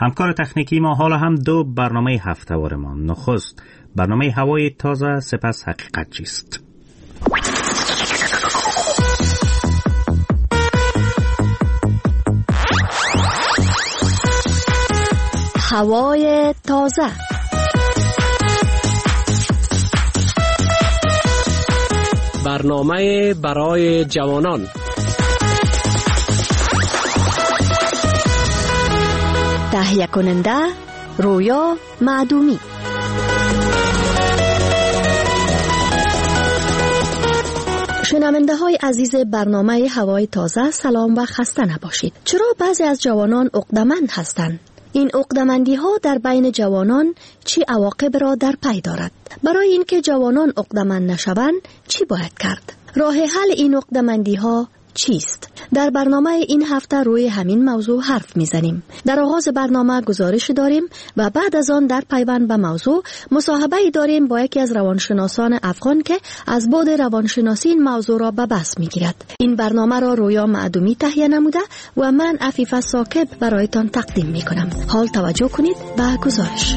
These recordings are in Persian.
همکار تکنیکی ما حالا هم دو برنامه هفته‌وارمان. نخست برنامه هوای تازه، سپس حقیقت چیست. هوای تازه. برنامه برای جوانان. تهیه کننده رویا معدومی. شنونده های عزیز برنامه هوای تازه، سلام و خسته نباشید. چرا بعضی از جوانان عقده‌مند هستند؟ این عقده‌مندی ها در بین جوانان چی عواقب را در پی دارد؟ برای اینکه جوانان عقده‌مند نشوند چی باید کرد؟ راه حل این عقده‌مندی ها چیست؟ در برنامه این هفته روی همین موضوع حرف میزنیم. در آغاز برنامه گزارش داریم و بعد از آن در پیوند به موضوع مصاحبه داریم با یکی از روانشناسان افغان که از بعد روانشناسی این موضوع را به بحث میگیرد. این برنامه را رویا معدومی تهیه نموده و من عفیفه ساکب برایتان تقدیم میکنم. حال توجه کنید به گزارش.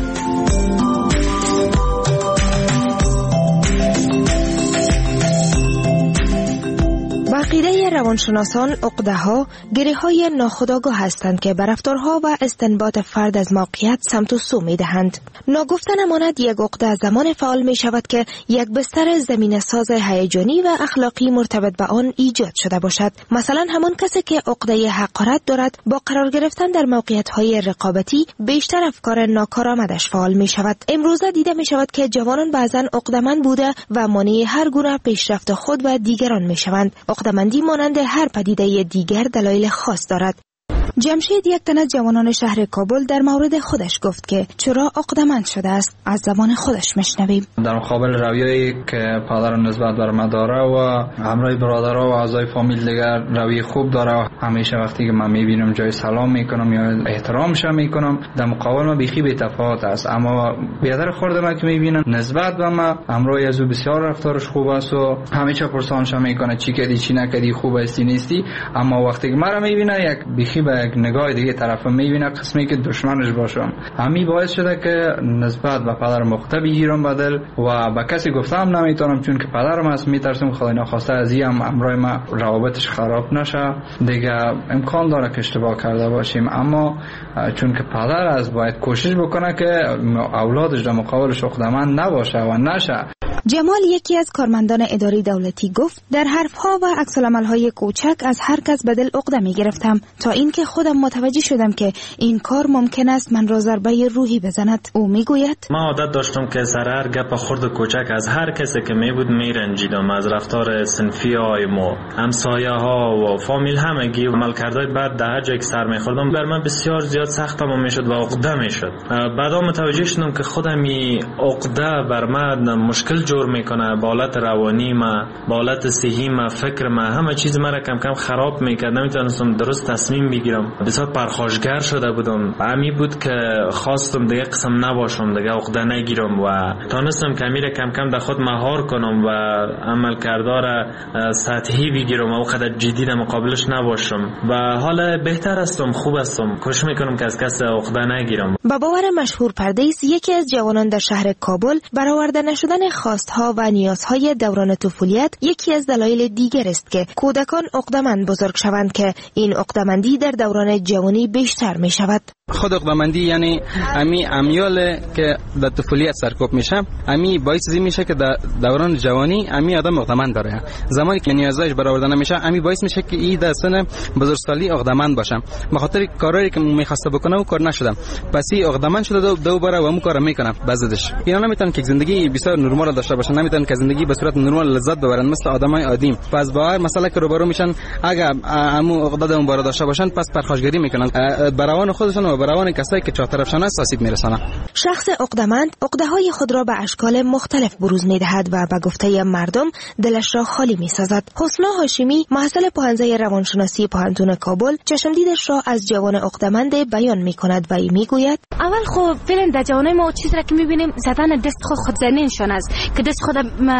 عقیده روانشناسان عقده‌ها گره‌های ناخودآگاه هستند که بر رفتارها و استنباط فرد از موقعیت سمت و سو می‌دهند. ناگفته نماند یک عقده زمان فعال می‌شود که یک بستر زمینه‌ساز هیجانی و اخلاقی مرتبط به آن ایجاد شده باشد. مثلا همان کسی که عقده حقارت دارد با قرار گرفتن در موقعیت‌های رقابتی بیشتر افکار ناکارآمدش فعال می‌شود. امروزه دیده می‌شود که جوانان بعضاً عقده‌مند بوده و مانع هر گونه پیشرفت خود و دیگران می‌شوند. عقده‌مندی مانند هر پدیده دیگر دلایل خاص دارد. جمشید، یک تن از جوانان شهر کابل، در مورد خودش گفت که چرا عقده‌مند شده است. از زبان خودش میشنویم. در مقابل رویایی که پدرم نسبت بر من داره و همراه برادرها و اعضای فامیل دیگر روی خوب داره، همیشه وقتی که من میبینم جای سلام میکنم یا احترامش میکنم، در مقابل ما بیخی بی تفاوت است. اما بیادر خورده من که میبینم نسبت به من همراه از او بسیار رفتارش خوب است و همیشه پرسانش میکنه چی کردی چی نکردی، خوب هستی نیستی. اما وقتی که مرا میبینه یک بیخی به نگاه دیگه طرف میبینه قسمی که دشمنش باشم. همین باعث شده که نسبت به پدرم مخته بگیرم بدل و به کسی گفتم نمیتونم، چون که پدرم است. میترسم خدای ناخواسته از این امرای ما روابطش خراب نشه، دیگه امکان داره که اشتباه کرده باشیم. اما چون که پدر است باید کوشش بکنه که اولادش در مقابلش عقده‌مند نباشه و نشه. جمال، یکی از کارمندان اداری دولتی، گفت در حرفها و عکس‌العمل‌های کوچک از هر کس بدل عقده می‌گرفتم تا اینکه خودم متوجه شدم که این کار ممکن است من را ضربه روحی بزند. او میگوید ما عادت داشتم که سر هر گپ خرد و کوچک از هر کسی که میبود میرنجیدم، از رفتار صنفی‌های ما، همسایه‌ها و فامیل همگی. عملکردهای بعد در هر جایی که سر می‌خوردم بر من بسیار زیاد سختم میشد و عقده میشد. بعدا متوجه شدم که خودم این عقده بر من مشکل جور میکنه، با حالت روانی ما، با حالت صحی ما، فکر ما، همه چیز مرا کم کم خراب میکرد. نمیتونستم درست تصمیم بگیرم. بسیار پرخاشگر شده بودم. همین بود که خواستم دیگه قسم نباشم، دیگه عقده نگیرم و تونستم کمی کم کم در خود مهار کنم و عمل کردار سطحی بگیرم و وقت جدی در مقابلش نباشم و حالا بهتر هستم، خوب هستم. کوشش میکنم که از کس عقده نگیرم. با باور مشهور پردیس، یکی از جوانان در شهر کابل، برآورده نشدن خواستها و نیازهای دوران طفولیت یکی از دلایل دیگر است که کودکان عقده‌مند بزرگ شوند که این عقده‌مندی در دوران جوانی بیشتر می شود. خود عقده‌مندی یعنی امی امیال که در طفولیت سرکوب میشه، امی باعث میشه که در دوران جوانی امی آدم عقده‌مند داره. زمانی که نیازش برآورده نمیشه، امی باعث میشه که این در سن بزرگسالی عقده‌مند باشه. به خاطر کاری که میخواسته بکنه و کار نشده، پس این عقده‌مند شده دوباره و اون کارو میکنه. بعضیش اینا نمیتونن که زندگی بسیار نرمال داشته باشن، نمیتونن که زندگی به صورت نرمال لذت ببرن مثل آدمای عادی. پس با هر مسئله که روبرو میشن، اگر همو عقده اون بار داشته باشن، پس پرخاشگری میکنن برای خودشون و برای کسایی که چهار طرفشان است آسیب میرسانه. شخص عقده‌مند عقده‌های خود را به اشکال مختلف بروز میدهد و به گفته مردم دلش را خالی میسازد. حسنا هاشمی، محصل پوهنځی روانشناسی پوهنتون کابل، چشمدیدش را از جوان عقده‌مند بیان میکند و میگوید اول خب فعلا در جوانای ما چیزی را که میبینیم زدن دست خودزنیشون است که دست خود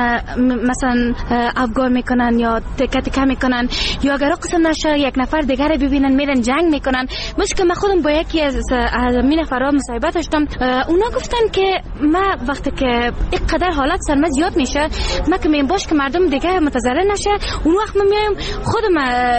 مثلا افگار میکنن یا تکه میکنن، یا اگر قسم نشه یک نفر دیگر ببینن میرن جنگ میکنن. مشکل من خودم با یکی از می نفرها مصاحبه داشتم، اونا گفتن که ما وقتی که اینقدر حالت سرما زیاد میشه، ما که باش که مردم دیگه متضرر نشه، اون وقت من میایم خودم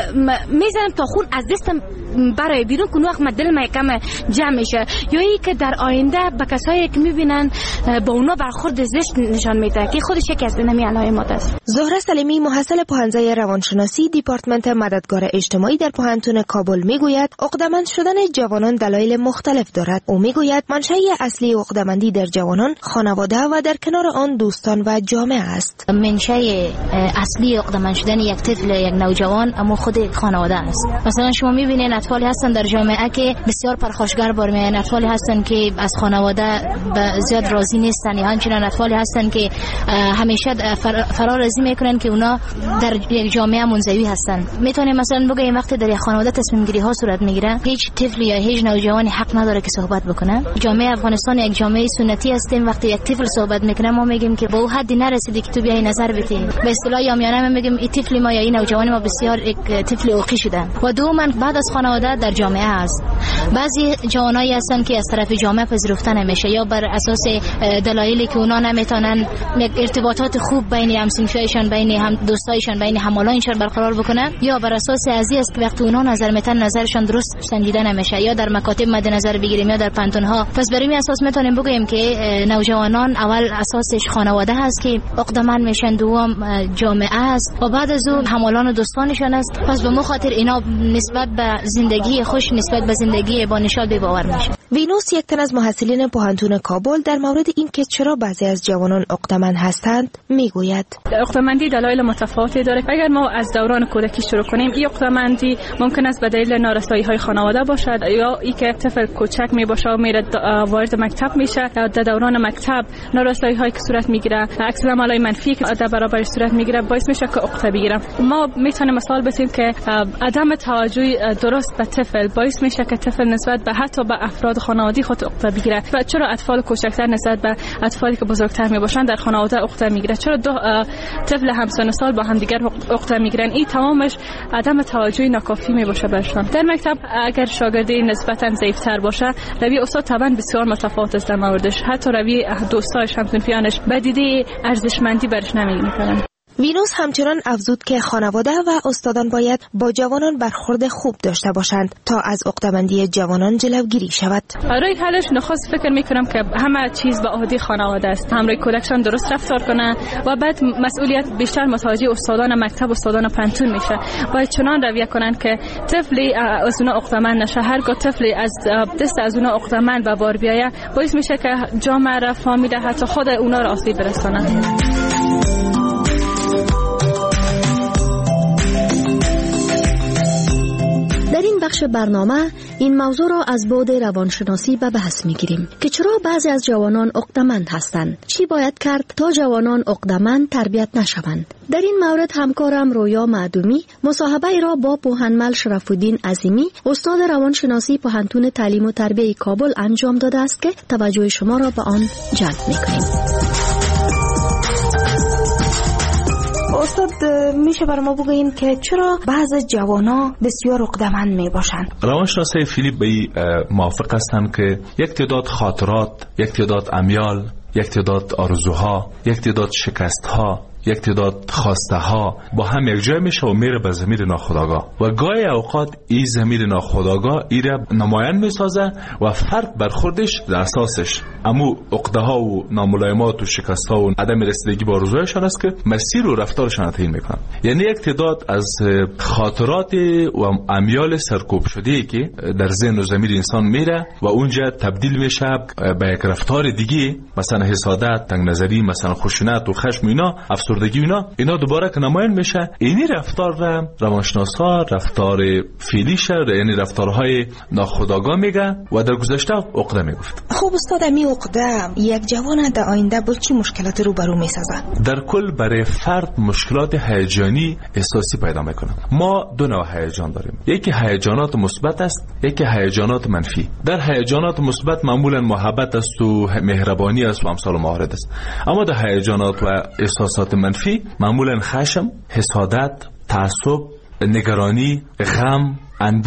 میزنم تا خون از دستم برای بیرون، اون وقت دل من کم جمع میشه. یا ای که در آینده به کسایی که میبینن با اونا برخورد زشت نشان میده که خودش یکی از اینمی علائمات است. زهره سلیمی، محصل پوهنځی روانشناسی دیپارتمنت مددگار اجتماعی در پوهنتون کابل میگوید عقده‌مند شدن جوانان دلایل مختلف دارد. او میگوید منشأ اصلی عقده‌مندی در جوانان خانواده و در کنار آن دوستان و جامعه است. منشأ اصلی عقده‌مند شدن یک طفل، یک نوجوان، اما خود خانواده است. مثلا شما میبینید اطفالی هستن در جامعه که بسیار پرخاشگر بار میآیند، اطفالی هستن که از خانواده زیاد راضی نیستن، یا همچنین اطفالی هستن که همیشه فرار ازی میکنن که اونا در یک جامعه منزوی هستن. میتونیم مثلا بگیم وقتی در یک خانواده تصمیم گیری ها صورت میگیره، هیچ طفل یا هیچ نوجوانی حق نداره که صحبت بکنه. جامعه افغانستان یک جامعه سنتی هستیم، وقتی یک طفل صحبت میکنه ما میگیم که به اون حدی نرسیدی که تو بیای نظر بدی. به اصطلاح عامیانه میگیم این طفل ما یا این نوجوان ما بسیار یک طفل اوقی شدن. و دوما بعد از خانواده در جامعه است. بعضی جوانایی هستن که از طرف جامعه پذیرفته نمیشه، یا بر اساس دلایلی که اونا نمیتونن ارتباطات خوب بین همسنفیایشان، بین هم دوستایشان، بین همالایشان برقرار بکنن، یا بر اساس ازی است که وقتی اونا نظر میتن نظرشان درست سنجیده نمیشه، یا در مکاتب مد نظر بگیریم یا در پانتونها. پس بر این اساس میتونیم بگیم که نوجوانان اول اساسش خانواده هست که عقده‌مند میشن، دوم جامعه است و بعد از اون همالان و دوستانشان است. پس به مخاطر اینا نسبت به زندگی خوش، نسبت به زندگی با نشاط بی‌باور میشه. وینوس، یک تن از محصلین پوهنتون کابل، در مورد این که چرا بعضی از جوانان عقده‌مند هستند میگوید عقده‌مندی دلایل متفاوتی داره. اگر ما از دوران کودکی شروع کنیم، این عقده‌مندی ممکن است به دلیل نارسایی‌های خانواده باشد، یا ای که طفل کوچک میباشه و میره وارد مکتب میشه، در دوران مکتب نارسایی‌هایی که صورت میگیره، عکس العمل‌های منفی که در برابر صورت میگیره، باعث میشه که عقده بگیره. ما میتونیم مثال بزنیم که عدم توجه درست به طفل باعث میشه که طفل نسبت به حتی به افراد خانوادگی خود عقده بگیره. و چرا اطفال کوچکتر نسبت به اطفالی که بزرگتر میباشن در خانواده عقده میگیره؟ چرا دو طفل همسن سال با هم دیگر عقده میگیرن؟ این تمامش عدم توجه ناکافی میباشه برشان. در مکتب اگر شاگردی نسبتا ضعیفتر باشه، روی استاد طبعا بسیار متفاوت است در موردش، حتی روی دوستاش، همسنفیانش به دیده ارزشمندی برش نمیکنن. وینوس همچنان افزود که خانواده و استادان باید با جوانان برخورد خوب داشته باشند تا از عقده‌مندی جوانان جلوگیری شود. برای حلش نخست فکر میکنم که همه چیز به عهده خانواده است. همراه کودکشان درست رفتار کنه و بعد مسئولیت بیشتر متوجه استادان مکتب، استادان پانتون میشه. باید چنان رویه کنن که طفلی از اونها عقده‌مند نشه. هرگاه طفلی از دست از اونها عقده‌مند به بار بیایه، باعث میشه که جامعه را، فامیل، حتی خود اونها را آسیب برسانه. در این بخش برنامه این موضوع را از بعد روانشناسی به بحث میگیریم که چرا بعضی از جوانان عقده‌مند هستند، چی باید کرد تا جوانان عقده‌مند تربیت نشوند. در این مورد همکارم رویا معدومی مصاحبه ای را با پوهنمل شرف‌الدین عظیمی، استاد روانشناسی پوهنتون تعلیم و تربیت کابل انجام داده است که توجه شما را به آن جلب میکنیم. استاد، میشه بر ما بگین که چرا بعض جوانا بسیار عقده‌مند میباشند؟ روانشناسای فیلیپ بی موافق هستند که یک تعداد خاطرات، یک تعداد امیال، یک تعداد آرزوها، یک تعداد شکستها، یک تعداد خواسته ها با هم یک جای میشه و میره به ضمیر ناخودآگاه و گاهی اوقات این ضمیر ناخودآگاه ایره نمایان میسازه و فرد برخوردش در اساسش امو عقده ها و ناملایمات و شکست ها و عدم رسیدگی به آرزوهایشان است که مسیر و رفتارشان تعیین میکنن. یعنی یک تعداد از خاطرات و امیال سرکوب شده که در ذهن و ضمیر انسان میره و اونجا تبدیل میشه به یک رفتار دیگه، مثلا حسادت، تنگ نظری، مثلا خشونت و خشم، افسردگی، اینا دوباره که نمایان میشه. اینی رفتار را روانشناسا رفتار فعلیش، یعنی رفتارهای ناخودآگاه میگه و در گذشته عقده میگفت. خب استاد، امی عقده یک جوان در آینده با چی مشکلاتی روبرو میسازه؟ در کل برای فرد مشکلات هیجانی احساسی پیدا میکنه. ما دو نوع هیجان داریم، یکی هیجانات مثبت است، یکی هیجانات منفی. در هیجانات مثبت معمولا محبت است و مهربانی است و امثال موارد است، اما در هیجانات و احساسات منفی معمولا خشم، حسادت، تعصب، نگرانی، غم، اندوه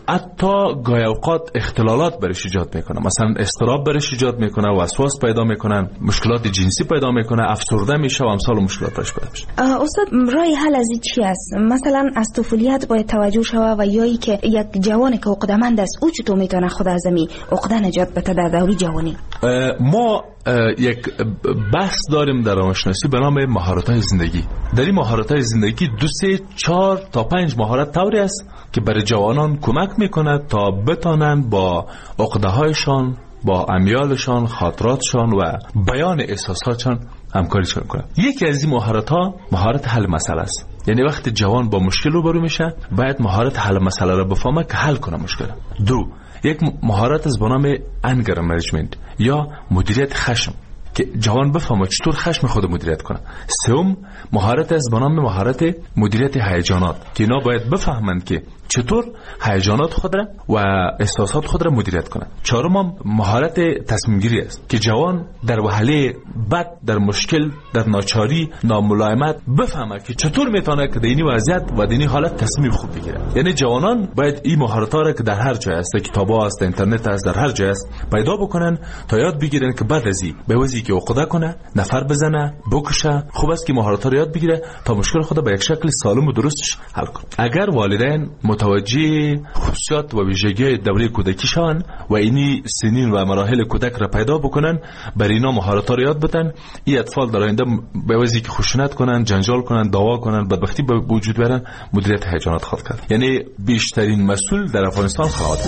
حتی گاهی اوقات اختلالات برش ایجاد میکنه، مثلا اضطراب برش ایجاد میکنه، وسواس پیدا میکنن، مشکلات جنسی پیدا میکنه، افسرده میشه و امثال مشکلات برش پیدا میشه. استاد رای حل از این چی است؟ مثلا از طفولیت باید توجه شوه و یا ای که یک جوانی که عقده‌مند است او چطور میتونه خود از این عقده نجات بده در دوره جوانی؟ ما یک بحث داریم در روانشناسی به نام مهارت‌های زندگی. در این مهارت‌های زندگی 2 3 4 تا 5 مهارت طوری است که برای جوانان کمک میکنه تا بتانن با عقده‌هایشان، با امیالشان، خاطراتشان و بیان احساساتشان همکاری کنن. یکی از این مهارت‌ها مهارت حل مسئله است. یعنی وقتی جوان با مشکل روبرو میشه باید مهارت حل مسئله را بفهمه که حل کنه مشکل. 2 یک مهارت از به نام انگر منیجمنت یا مدیریت خشم که جوان بفهمه چطور خشم خود مدیریت کنه. 3 مهارت از به نام مهارت مدیریت هیجانات که اینا باید بفهمند که چطور هیجانات خود را و احساسات خود را مدیریت کنند. 4 مهارت تصمیم گیری است که جوان در وهله بد، در مشکل، در ناچاری، ناملایمت بفهمه که چطور میتونه که در این وضعیت و در این حالت تصمیم خوب بگیره. یعنی جوانان باید این مهارت‌ها را که در هر جای است، کتاب‌ها است، اینترنت است، در هر جای است پیدا بکنن تا یاد بگیرن که بعد از این به وضعی که عقده کنه، نفر بزنه، بکشه، خوب است که مهارت‌ها را یاد بگیره تا مشکل خود به یک شکل سالم و درستش حل کنه. اگر والدین متوجه خصوصیات و ویژگی دوره کودکیشان و اینی سنین و مراحل کودک را پیدا بکنن، بر اینا مهارت‌ها را یاد بدن، این اطفال در آینده به وجهی که خشونت کنن، جنجال کنن، دعوا کنن، بدبختی به وجود بیارن، مدیریت هیجانات خود کرد. یعنی بیشترین مسئول در افغانستان خانواده.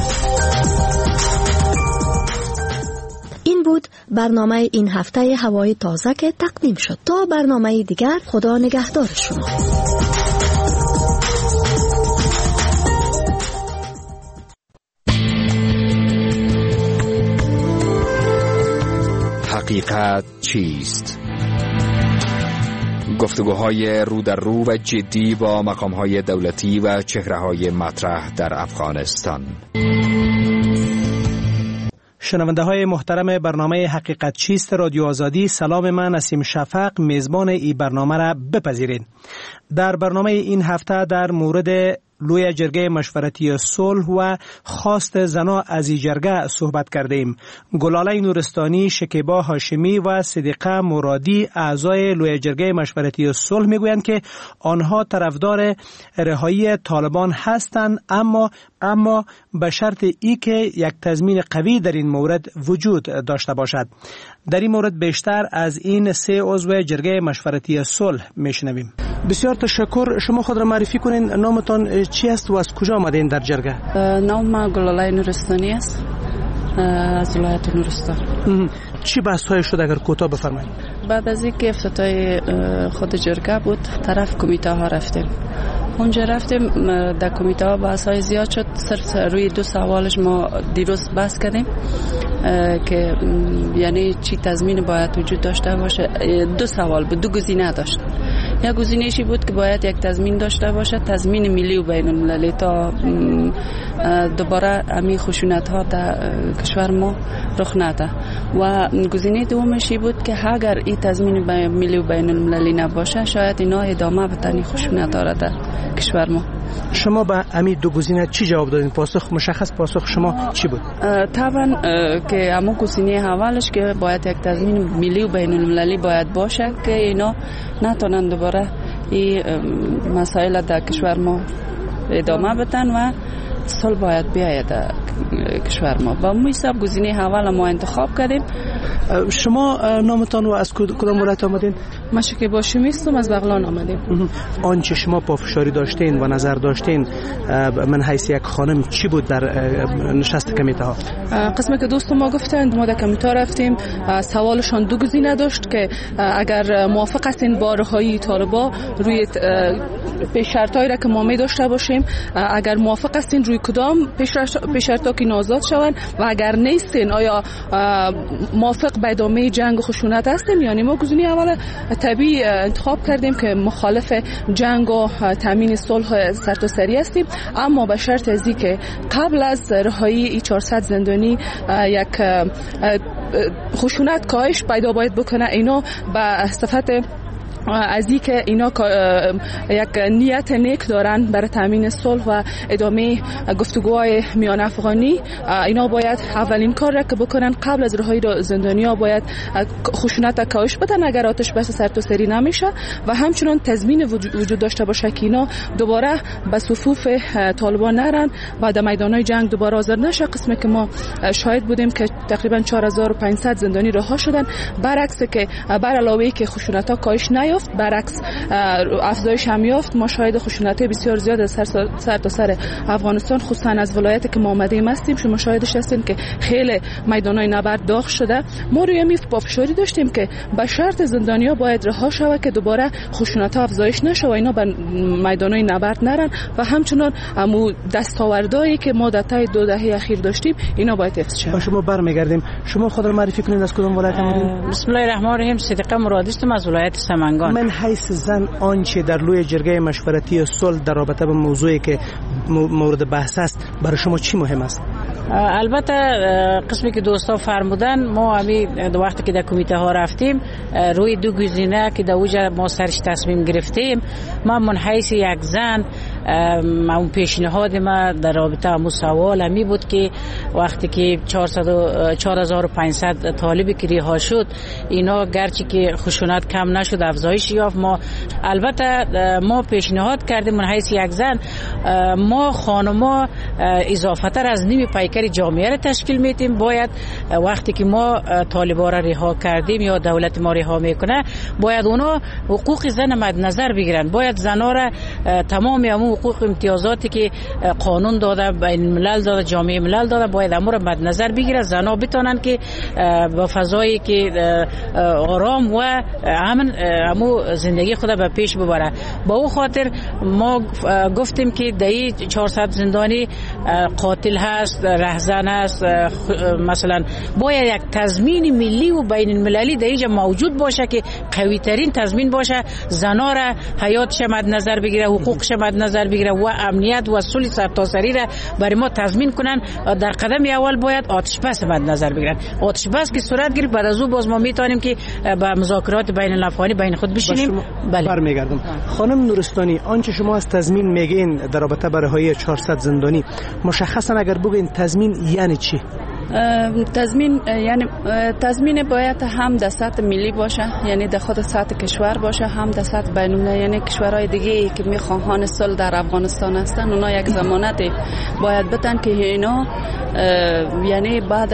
این بود برنامه این هفته هوای تازه که تقدیم شد. تا برنامه دیگر، خدا نگهدار شما. حقیقت چیست؟ گفتگوهای رو در رو و جدی با مقامهای دولتی و چهره‌های مطرح در افغانستان. شنونده های محترم برنامه حقیقت چیست رادیو آزادی، سلام. من نسیم شفق میزبان این برنامه را بپذیرید. در برنامه این هفته در مورد لوی جرگه مشورتی صلح و خواست زنا از این جرگه صحبت کردیم. گلاله نورستانی، شکیبا هاشمی و صدیقه مرادی اعضای لوی جرگه مشورتی صلح میگویند که آنها طرفدار رهایی طالبان هستند، اما به شرط ای که یک تضمین قوی در این مورد وجود داشته باشد. در این مورد بیشتر از این 3 عضو جرگه مشورتی صلح میشنویم. بسیار تشکر. شما خود را معرفی کنین، نامتان چی است و از کجا آمدین در جرگه؟ نام گلاله نورستانی است، از ولایت نورستان. چی بحث های شد اگر کوتاه بفرمایید؟ بعد از اینکه افتتاح خود جرگه بود، طرف کمیته ها رفتیم. اونجا رفتیم در کمیته ها بحث های زیاد شد. صرف روی 2 سوالش ما دیروز بحث کردیم که یعنی چی تضمین باید وجود داشته باشه. 2 سوال بود، 2 گزینه داشت. یک گزینه‌ای بود که باید یک تضمین داشته باشه، تضمین ملی و بین المللی، تا دوباره امی خشونت ها در کشور ما رخ نده. و گزینه دومش بود که اگر این تضمین ملی و بین المللی نباشه، شاید اینا ادامه بدن خشونت ها را در کشور ما. شما به امی 2 گزینه چی جواب دادین؟ پاسخ مشخص پاسخ شما چی بود؟ طبعا که اما گزینه اولش که باید یک تضمین ملی و بین المللی باید باشه که اینا نتونن دوباره این مسائل در کشور ما ادامه بدن و صلح باید بیاید در کشور ما. با اون حساب گزینه اول ما انتخاب کردیم. شما نامتان و از کدام ولایت آمدین؟ من شکیبا هاشمی هستم، از بغلان آمدیم. آنچه شما پافشاری داشتین و نظر داشتین من حیث یک خانم چی بود در نشست کمیته ها؟ قسمی که دوست ما گفتند، ما در کمیته رفتیم، سوالشان 2 گزینه داشت که اگر موافق هستین با رهایی طالبا روی پیش شرطایی را که ما می داشته باشیم، اگر موافق هستین روی کدام پیش شرطا که آزاد شوند، و اگر نیستین آیا موافق به ادامه جنگ و خشونت هستین. یعنی ما گزینه اول طبیعی انتخاب کردیم که مخالف جنگ و تامین صلح سرتاسری هستیم، اما به شرط از اینکه قبل از رهایی 400 زندانی یک خشونت کاهش پیدا باید بکنه. اینا به صفت از این که اینا یک نیت نیک دارن برای تامین صلح و ادامه گفتگوهای میان افغانی، اینا باید اولین کار را که بکنن قبل از رهایی زندانیا باید خشونت کاهش بدن اگر آتش بس سرتاسری نمیشه و همچنان تضمین وجود داشته باشه که اینا دوباره به صفوف طالبان نرن و در میدانهای جنگ دوباره حاضر نشه. قسمی که ما شاهد بودیم که تقریبا 4500 زندانی رها شدن، برعکس که بر علاوه که خشونت ها کاهش نیافت، برعکس افزایش هم یافت. ما شاهد خشونت بسیار زیاد از سر تا سر افغانستان، خصوصا از ولایتی که ما آمدیم هستیم، شما شاهدش هستین که خیلی میدانهای نبرد داغ شده. ما روی می پافشاری داشتیم که به شرط زندانیا باید رها شود که دوباره خشونت ها افزایش نشه و اینا به میدانهای نبرد نرن و همچنان امو دستاوردهایی که ما در طی 2 دهه اخیر داشتیم اینا باید حفظ شه. شما برمیگردیم، شما خود رو معرفی کنید از کدام ولایت آمدید؟ بسم الله الرحمن الرحیم. صدیقه مرادی هستم از ولایت سمنگان. من حیث زن آنچه در لوی جرگه مشورتی صلح در رابطه با موضوعی که مورد بحث است برای شما چی مهم است؟ البته قسمی که دوستا فرمودن، ما همین وقتی که در کمیته ها رفتیم روی 2 گزینه که در اوجه ما سرش تصمیم گرفتیم، من من حیث یک زن اون پیشنهاد ما در رابطه همون سوال همی بود که وقتی که 4500 طالبی که رها شد اینا گرچه که خشونت کم نشد افزایش یافت، ما البته ما پیشنهاد کردیم من حیث یک زن ما خانما اضافه تر از نیم پیکر جامعه را تشکیل میدیم. باید وقتی که ما طالبا را رها کردیم یا دولت ما رها میکنه باید اونا حقوق زن مد نظر بگیرن، باید زنا را تمام همون حقوق امتیازاتی که قانون داده، بین الملل داده، جامعه ملل داده، باید امور را مد نظر بگیرن. زنا بتونن که با فضایی که آرام و امن همو زندگی خود به پیش ببره. با او خاطر ما گفتیم که دایی 400 زندانی قاتل هست، رهزن است، مثلا باید یک تضمین ملی و بین المللی در اینجا موجود باشه که قوی ترین تضمین باشه، زنا را حیاتش مد نظر بگیره، حقوقش مد نظر بگیره و امنیت و صلح سرتاسری را برای ما تضمین کنن. در قدم اول باید آتش بس مد نظر بگیرن. آتش بس که صورت گرفت بعد از او باز ما میتونیم که با مذاکرات بین الافغانی بین خود بشینیم. بله. برمیگردم. خانم نورستانی، آنچه شما از تضمین میگین در رابطه با رهایی 400 زندانی، مشخصا اگر بگین تضمین یعنی چی؟ تضمین یعنی تضمین باید هم در سطح ملی باشه، یعنی در خود سطح کشور باشه، هم در سطح بین‌المللی، یعنی کشورهای دیگه که میخواهان صلح در افغانستان هستن اونا یک ضمانت باید بدن که اینا یعنی بعد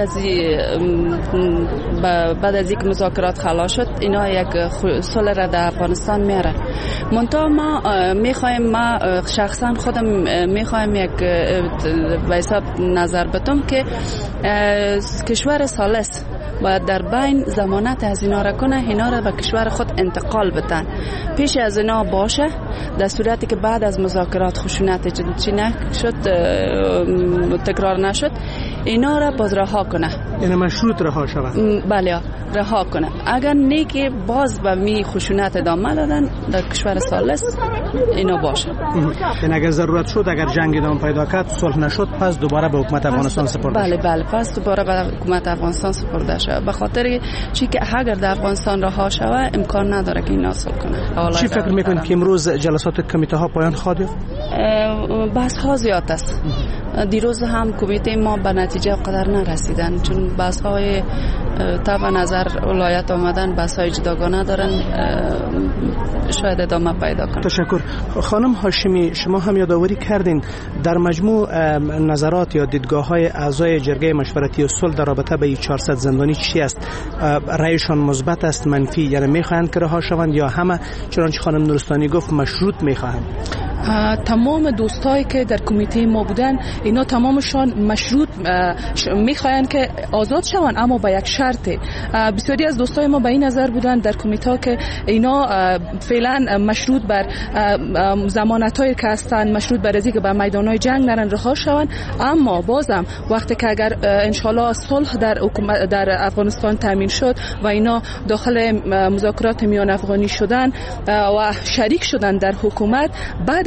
از اینکه مذاکرات خلاص شد اینا یک صلح را در افغانستان میارن. منتها ما میخوایم، ما شخصا خودم میخوایم یک به حساب نظر بدم که کشور ثالث باید در بین ضمانت از اینا را کنه، اینا را به کشور خود انتقال بدن پیش از اینا باشه، در صورتی که بعد از مذاکرات خشونت چی نشد، تکرار نشد، اینا را باز رها کنه، یعنی مشروط رها شود. بله رها کنه. اگر نه که باز به می خشونت ادامه دادن در کشور ثالث اینا باشه. یعنی اگر ضرورت شد، اگر جنگ ادامه پیدا کرد، صلح نشد، پس دوباره به حکومت افغانستان سپرده شد. بله پس دوباره به حکومت افغانستان سپرده شد، به خاطر چی که اگر در افغانستان رها شود امکان نداره که اینا صلح کنه. چی فکر میکنید که امروز جلسات کمیته ها پایان خواهد یافت؟ بحث ها زیاد است. دیروز هم کمیته ما به نتیجه قدر نرسیدن، چون بحث های طبعا نظر ولایت آمدن، بحث های جداگانه دارن، شاید ادامه پیدا کنه. تشکر. خانم هاشمی، شما هم یادآوری کردین در مجموع نظرات یا دیدگاه های اعضای جرگه مشورتی صلح در رابطه با 400 زندانی چی است؟ رأیشان مثبت است، منفی؟ یعنی میخواهند که رها شوند یا همه چنانچه خانم نورستانی گفت مشروط میخواهند؟ تمام دوستایی که در کمیته ما بودن اینا تمامشان مشروط میخواین که آزاد شوند، اما با یک شرط. بسیاری از دوستای ما به این نظر بودن در کمیته که اینا فعلا مشروط بر ضمانتایی که هستن، مشروط بر اینکه به میدانهای جنگ نرن رها شوند، اما بازم وقتی که اگر انشالله صلح در افغانستان تامین شد و اینا داخل مذاکرات میان افغانی شدن و شریک شدن در حکومت، بعد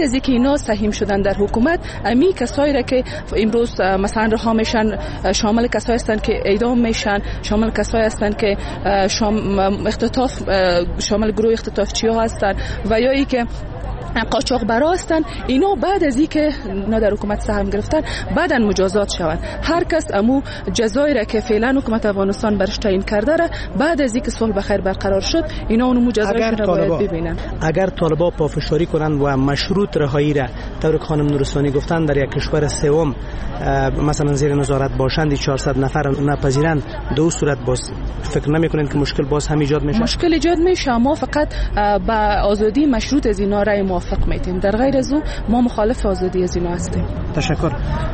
از اینکه اینا سهیم شدن در حکومت، امی کسایی را که امروز مثلا رها میشن شامل کسایی هستند که اعدام میشن، شامل کسایی هستند که شامل گروه اختطافچی ها هستند و یا ای که قاچاقبرا هستن. اینا بعد از اینکه اینا در حکومت سهم گرفتن بعداً مجازات شوند. هر کس امو جزایی را که فعلا حکومت افغانستان برش تعیین کرده را بعد از اینکه صلح بخیر برقرار شد اینا اونو مجازات را باید ببینن. اگر طالبان پافشاری کنند و مشروط رهایی را طور که خانم نورستانی گفتن در یک کشور سوم مثلا زیر نظارت باشند 400 نفر نپذیرند، دو صورت باز فکر نمی‌کنید که مشکل باز هم ایجاد میشه؟ مشکل ایجاد میشه. ما فقط با آزادی مشروط از اینا رای موافق میتیم، در غیر از او ما مخالف آزادی از اینا هستیم. تشکر.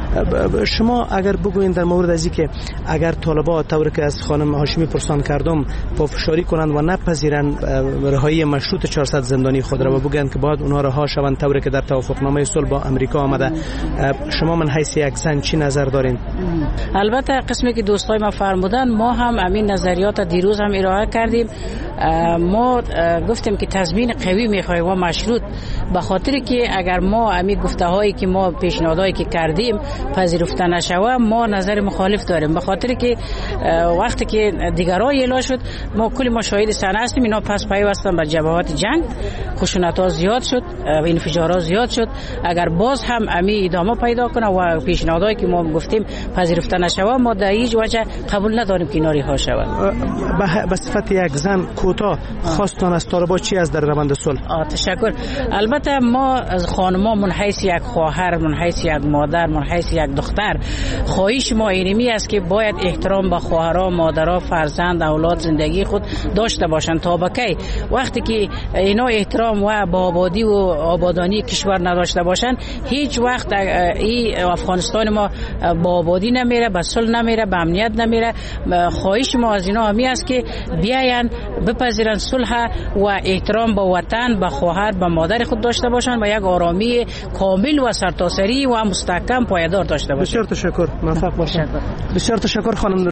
شما اگر بگوین در مورد از اینکه اگر طالبان طور که از خانم هاشمی پرسان کردم پافشاری کنند و نپذیرند رهایی مشروط 400 زندانی خود را و بگویند که باید اونها رها شوند طور که در توافقنامه صلح با امریکا آمده، شما من حیث یک زن چی نظر دارین؟ البته قسمی که دوستای ما فرمودن ما هم همین نظریات دیروز هم ارائه کردیم. ما گفتیم که تضمین قوی میخوایم و مشروط، به خاطر که اگر ما همین گفته‌هایی که ما پیشنهادایی که کردیم پذیرفته نشوه ما نظر مخالف داریم، به خاطر که وقتی که دیگرها اعلام شد ما کلی مشاهد صحنه هستیم اینا پس پیوستن به جبهات جنگ، خشونت‌ها زیاد شد، انفجارات زیاد شد. اگر باز هم همین ادامه پیدا کنه و پیشنهادایی که ما گفتیم پذیرفته نشوه ما در هیچ وجه قبول نداریم که اینا رها شود. به صفت یک زن کوتاه خواستان از طالبان چی از در روند صلح؟ تشکر. البته ما از خانما من حیث یک خواهر، من حیث یک مادر، من حیث یک دختر خواهش ما اینمی است که باید احترام به خواهرها، مادرها، فرزند، اولاد زندگی خود داشته باشند. تا بکی وقتی که اینا احترام و با آبادی و آبادانی کشور نداشته باشند هیچ وقت این افغانستان ما با آبادی نمیره، به صلح نمیره، به امنیت نمیره. خواهش ما از اینا همی است که بیاین بپذیرن صلح و احترام به وطن، به خواهر، به مادر خود داشته باشن و یک آرامی کامل و سرتاسری و مستحکم پایدار داشته باشن. بسیار تشکر. موفق باشید. بسیار تشکر خانم